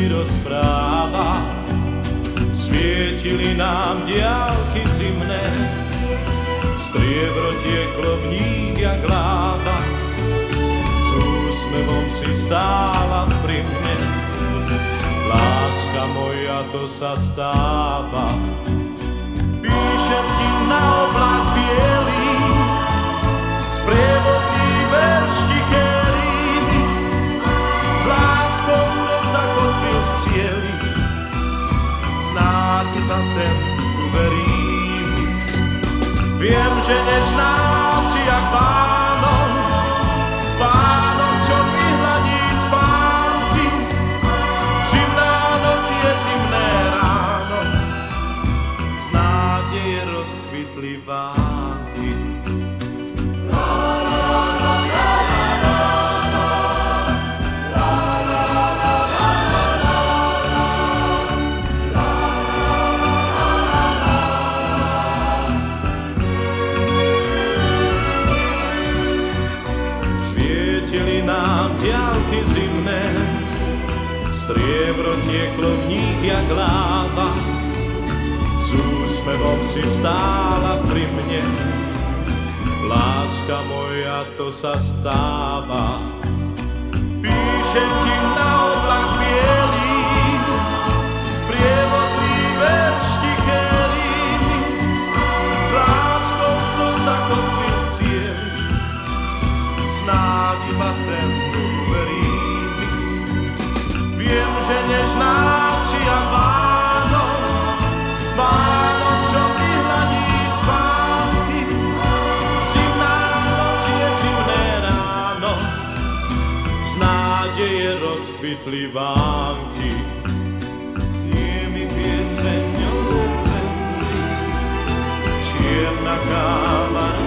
mi rozpráva. Svietili nám diaľky zimné, striebro tieklo v nich jak láva. S úsmevom si stála pri mne, láska moja, to sa stáva. Píšem ti na oblak bielý, sprievodný verš tiché rímy, s láskou, kto zakotvil v cieli, snáď iba ten uverím. Viem, že nežná si jak Vánok, Vánok, čo mi hladí spánky. Zimná noc je zimné ráno, z nádeje rozkvitli vánky. Diaľky zimné, striebro tieklo v nich jak láva. S úsmevom si stála pri mne, láska moja, to sa stáva. Píšem ti na oblak bielý, sprievodný verš tiché rímy, s láskou, kto zakotvil v cieli, snáď iba ten uverí mi. Viem, že nežná si jak Vánok, Vánok, čo mi hladí spánky. Zimná noc je zimné ráno, z nádeje rozkvitli vánky. Znie mi pieseň o decembri, čierna káva